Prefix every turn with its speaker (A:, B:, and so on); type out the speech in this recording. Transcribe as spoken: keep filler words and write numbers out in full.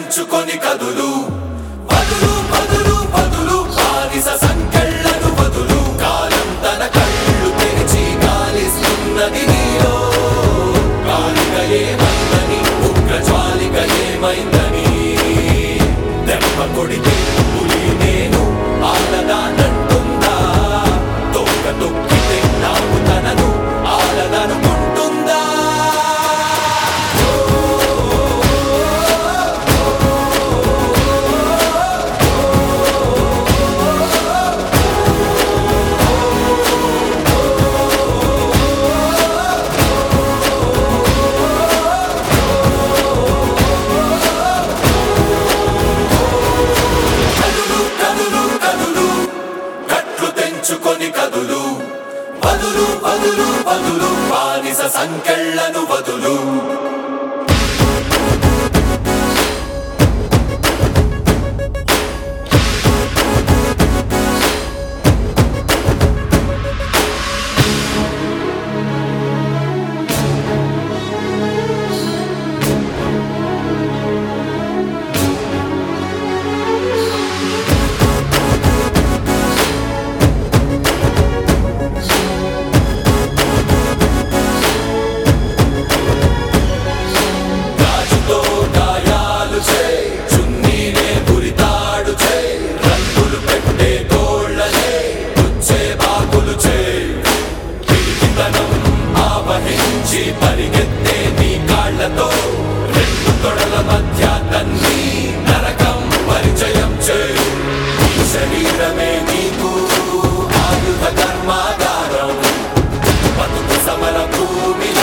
A: తెంచుకొని కదులు వదులు వదులు వదులు బానిస సంకెళ్ళను వదులు కాలం తన కళ్ళు తెరిచి గాలిస్తున్నది నీలో కాలిక ఏమైందని ఉగ్ర జ్వాలిక ఏమైందని దెబ్బ కొడితే పులి నేను ఆలదానంటుందా తొక్క తొక్కితే నాకు తనను ఆలదనుకుంటుందా తెంచుకొని కదులు వదులు వదులు వదులు బానిస సంకెళ్ళను వదులు పరిగెత్తే నీ కాళ్లతో రెండు తొడల మధ్య తన్ని నరకం పరిచయం చేయి ఈ శరీరమే నీకు ఆయుధ కర్మాగారం బతుకు సమర భూమి